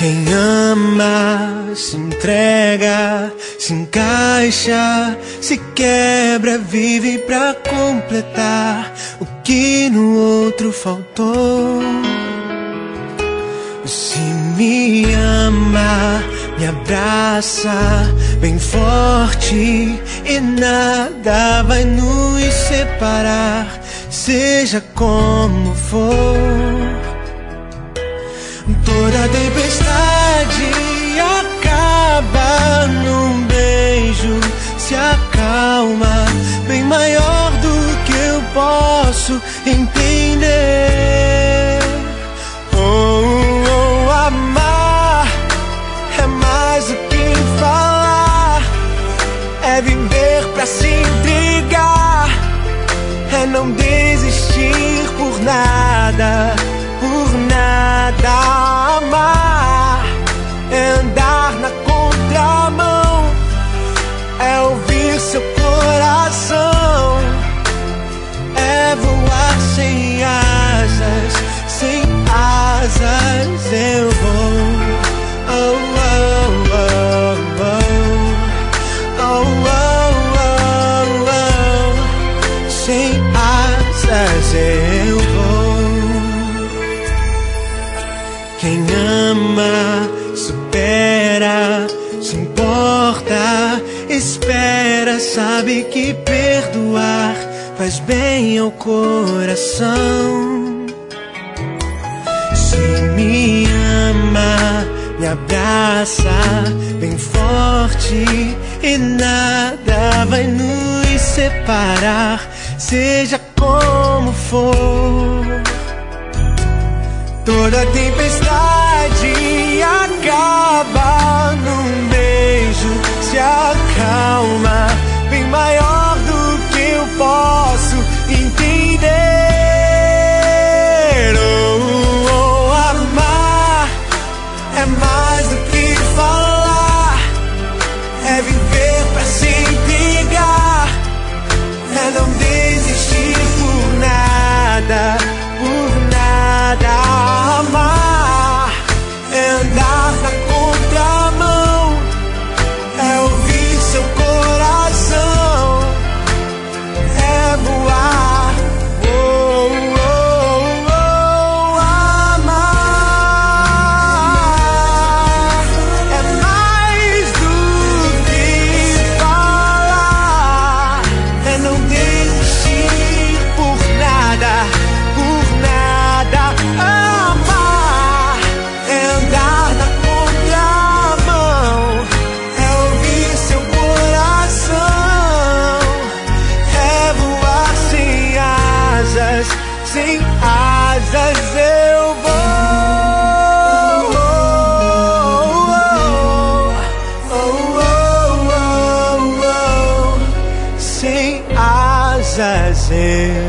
Quem ama se entrega, se encaixa, se quebra, vive pra completar o que no outro faltou. Se me ama, me abraça bem forte e nada vai nos separar, seja como for. Toda tempestade acaba num beijo, se acalma, bem maior do que eu posso entender. Amar é mais do que falar, é viver pra se entregar, é não desistir por nada, por nada. Amar é andar na contramão, é ouvir seu coração, é voar sem asas, sem asas eu vou. Oh, oh, oh, oh. Oh, oh, oh, oh. Sem asas eu vou. Quem ama, supera, se importa, espera, sabe que perdoar faz bem ao coração. Se me ama, me abraça bem forte e nada vai nos separar, seja como for. Toda tempestade acaba num beijo, se acalma, bem maior do que eu posso entender. Oh, amar é mais do que falar, é viver pra se entregar, é não desistir por nada, por nada. Amar é andar na contramão, é ouvir seu coração, é voar. Oh, oh, oh, amar é mais do que falar, é não desistir por nada, por nada. Amar é andar na contramão, é ouvir seu coração, é voar sem asas, sem asas eu vou. Oh, oh, oh, oh, oh. Sem asas eu